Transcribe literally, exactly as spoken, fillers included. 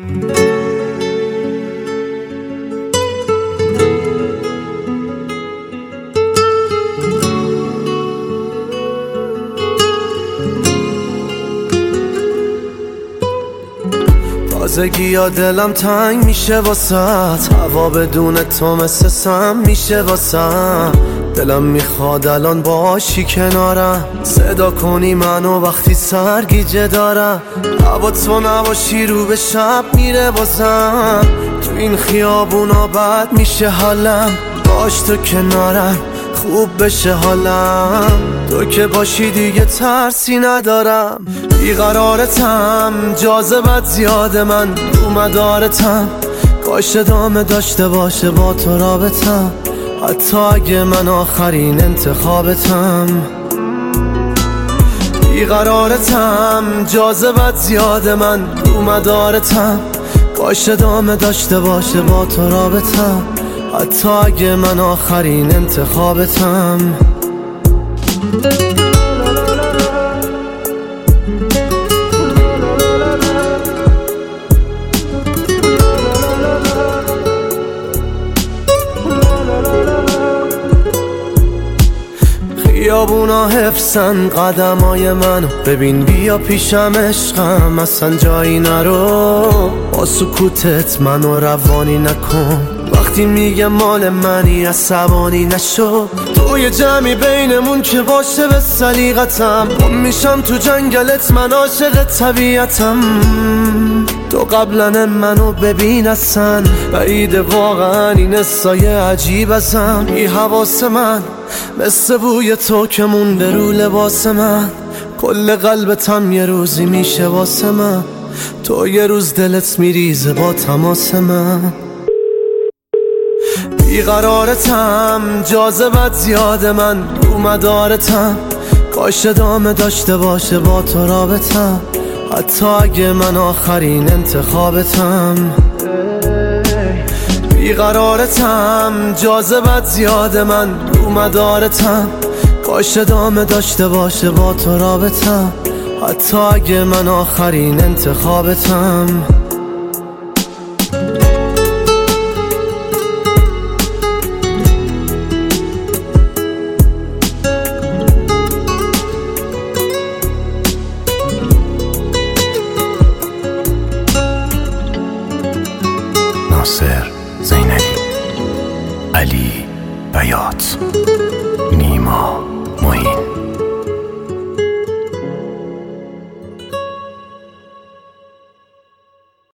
تازگی یا دلم تنگ میشه واسط، هوا بدون تو مثل سم میشه واسم. دلم میخواد الان باشی کنارم، صدا کنی منو وقتی سرگیجه دارم. هوا تو نباشی رو به شب میره بازم، تو این خیابونا بد میشه حالم. باش تو کنارم خوب بشه حالم، تو که باشی دیگه ترسی ندارم. بیقرارتم جاذبت زیاده، من رو مدارتم. کاش ادامه داشته باشه با تو رابطم، حتی اگه من آخرین انتخابتم. بیقرارتم جاذبت زیاده، من رو مدارتم. کاش ادامه داشته باشه با تو رابطم، حتی اگه من آخرین انتخابتم. خیابونا حفظن قدمای منو، ببین بیا پیشم عشقم اصلا جایی نرو. با سکوتت منو روانی نکن، وقتی میگم مال منی عصبانی نشو. توی جمعی بینمون که باشه به سلیقتم، گم میشم تو جنگلت من عاشق طبیعتم. تو قبلا منو ببین اصلا بعیده واقعا این سایه عجیب ازم. بی حواس من مثل بوی تو که مونده رو لباس من، کل قلبتم یه روزی میشه واسه من. تو یه روز دلت میریزه با تماس من. بیقرارتم جاذبت زیاده، من رو مدارتم. کاش ادامه داشته باشه با تو رابطم، حتی اگه من آخرین انتخابتم. بیقرارتم جاذبت زیاده، من رو مدارتم. کاش ادامه داشته باشه با تو رابطم، حتی اگه من آخرین انتخابتم. ناصر